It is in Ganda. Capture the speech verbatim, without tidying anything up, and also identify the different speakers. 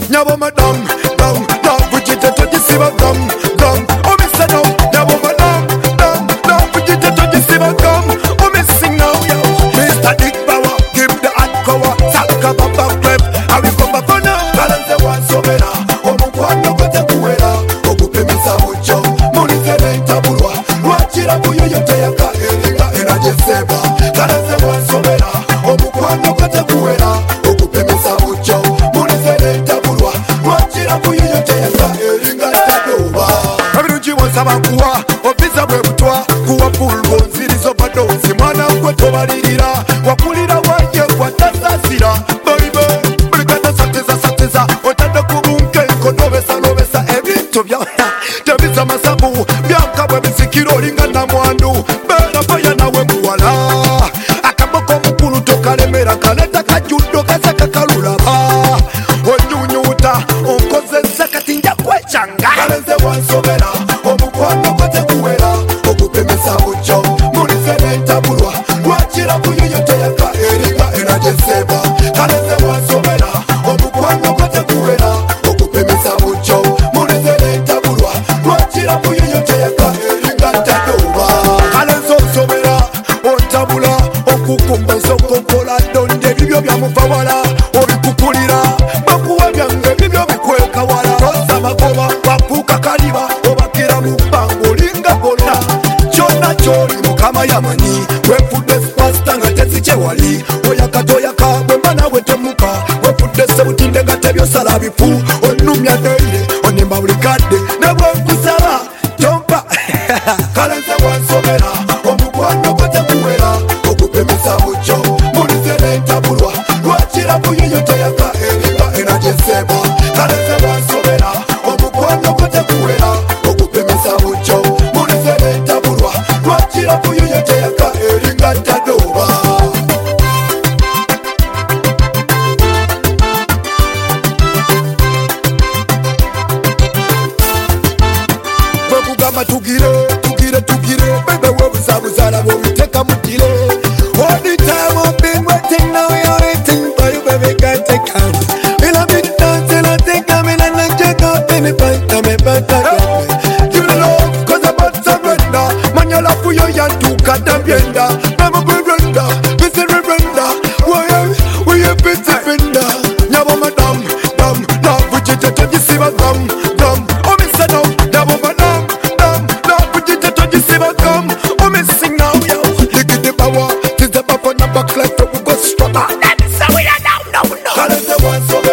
Speaker 1: Nyabo madam, dam, dam, Vujite to Jisiba, dam, dam, oh me say no. Nyabo madam, dam, dam, Vujite to Jisiba, dam, oh me sing now, yo. Mister Dick Power, give the hard cover, Saka Baba Prep, I will come back for now. Balance one so better, oh my God, no go take away now. Oh, go pay me some mucho, money say they tabulwa, watch it up for you, you take a car, Erika, Era Jiseba. Balance one so better, oh my God, no go take away now. Oh, go pay me some mucho, money say they tabulwa, watch it up for you, you take a car, Erika, Tadoba. Every once I'm a kuwa, officer bwebutwa, kuwa pulgo, nzirizo badozi, mwana kweto balirira, wakulira waje kwa tasasira, baby, brigada sateza sateza, otanda kubunke, konobesa nobesa, ebintu bya, tebiza masabu, byakabwe bisikiro linga na mwandu, bera faya nawe muwala, akaboko mukulu tokalemera, kaleta kajudo kasaka kalulaba, onyunyuta, onkoze zakati nja kwechanga, kalenze wansobera, omukwano kote kuwera, okupemesa mucho, munize nentabulwa, lwakira kuyoyote yaka erika erajeseba, kalenze wansobera, omukwano kote kuwera, okupemesa mucho, munize nentabulwa, lwakira kuyoyote yaka erika tadoba. Kalenze osobera, ontabula, okukumba sokokola donde bibyo byamuvawala, obikukulira, bakuwa byange bibyo bikweka wala, rosa magoba, wapuka kaliba, obakira mubango linga bona, chona chori mukama yamani, wefudde spasta nga tesiche wali, oyakatoyaka bwemba nawe temuka, wefudde sebutinde nga tebyosala bifu, onumya deire, onimba buli kadde, nebwenkusaba, tompa, kalenze wansomera, omukwano kote kuwera, okupemesa mucho, munize nentabulwa, lwakira kuyoyote yaka erika erajeseba, kalenze wansomera, omukwano kote kuwera, okupemesa mucho, munize nentabulwa, lwakira kuyoyote yaka eringa tadoba. Bwekugamba tugire, tugire, tugire, bebe webuzabuzala bwobiteka mugire. All the time I've been waiting, now you're waiting for you, baby, can't take time. In a big dance, and I think I'm in a like check out in the fight, I'm a bad guy. You know, cause I'm about to surrender. Man, you're like, you can't do cut and bender. Never be render, this is render. Why are we a bit defender? Nyabo madam, dam, now Vujite to Jisiba, dam, dam. Oh, me say no, nyabo madam, dam, now Vujite to Jisiba, dam. Oh, me sing now, yo. Look at the power, this the power, number clap, we go struggle. That's how we are now, no, no. Kalenze wanso